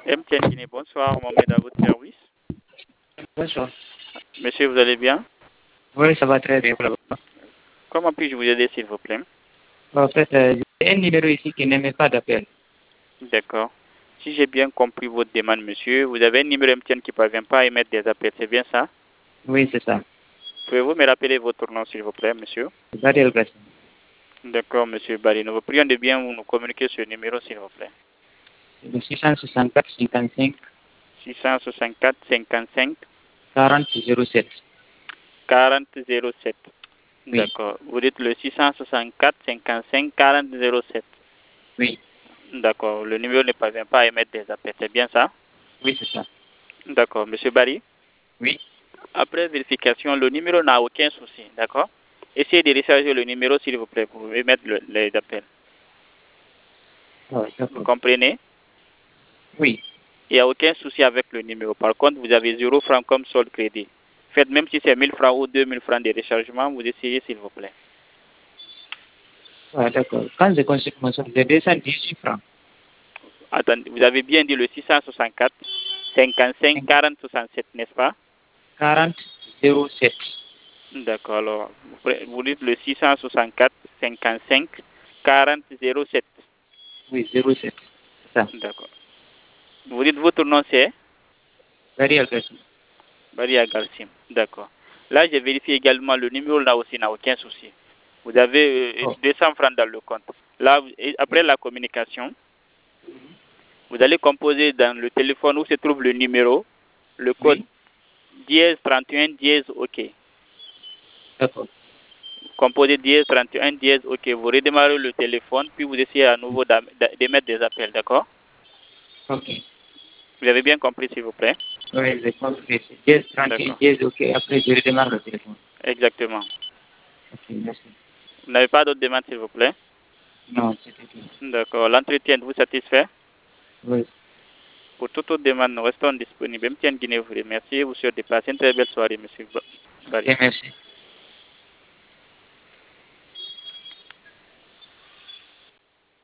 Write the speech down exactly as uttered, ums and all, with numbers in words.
M T N Guinée, bonsoir, Mohamed à votre service. Bonsoir. Monsieur, vous allez bien? Oui, ça va très bien. Comment puis-je vous aider, s'il vous plaît? En fait, euh, j'ai un numéro ici qui n'émet pas d'appel. D'accord. Si j'ai bien compris votre demande, monsieur, vous avez un numéro M T N qui ne parvient pas à émettre des appels, c'est bien ça? Oui, c'est ça. Pouvez-vous me rappeler votre nom, s'il vous plaît, monsieur? Gadiel Gassim. D'accord, monsieur Barry. Nous vous prions de bien nous communiquer ce numéro, s'il vous plaît. Le six cent soixante-quatre cinquante-cinq six cent soixante-quatre cinquante-cinq quarante zéro sept. quarante zéro sept. Oui. D'accord. Vous dites le six cent soixante-quatre cinquante-cinq quarante zéro sept. Oui. D'accord. Le numéro ne parvient pas à émettre des appels, c'est bien ça? Oui, c'est ça. D'accord. Monsieur Barry? Oui. Après vérification, le numéro n'a aucun souci, d'accord? Essayez de recharger le numéro, s'il vous plaît, pour émettre le, les appels. Oh, Vous d'accord. comprenez? Oui. Il n'y a aucun souci avec le numéro. Par contre, vous avez zéro franc comme solde crédit. Faites même si c'est mille francs ou deux mille francs de rechargement, vous essayez, s'il vous plaît. Ah, d'accord. Quand je consulte mon solde, j'ai deux cent dix-huit francs. Attendez, vous avez bien dit le six cent soixante-quatre cinquante-cinq quarante soixante-sept, n'est-ce pas? quarante zéro sept. D'accord, alors, vous dites le six cent soixante-quatre cinquante-cinq quarante zéro sept. Oui, zéro sept. C'est ça. D'accord. Vous dites votre nom, c'est Gadiel Gassim. Maria Garcia. D'accord. Là, j'ai vérifié également le numéro là aussi n'a aucun souci. Vous avez euh, Oh. deux cents francs dans le compte. Là, après la communication, vous allez composer dans le téléphone où se trouve le numéro, le code Oui. dièse trente et un dièse OK. D'accord. Composez dièse trente et un dièse OK. Vous redémarrez le téléphone, puis vous essayez à nouveau d'émettre des appels, d'accord? Ok. Vous avez bien compris, s'il vous plaît? Oui, j'ai compris. dièse trente et un D'accord. dièse, ok. Après, je redémarre le téléphone. Exactement. Ok, merci. Vous n'avez pas d'autres demandes, s'il vous plaît? Non, c'était tout. D'accord. L'entretien vous satisfait? Oui. Pour toute autre demande, nous restons disponibles. M T N Guinée vous remercie. Vous souhaite de passer une très belle soirée, monsieur Barry. Ok, merci.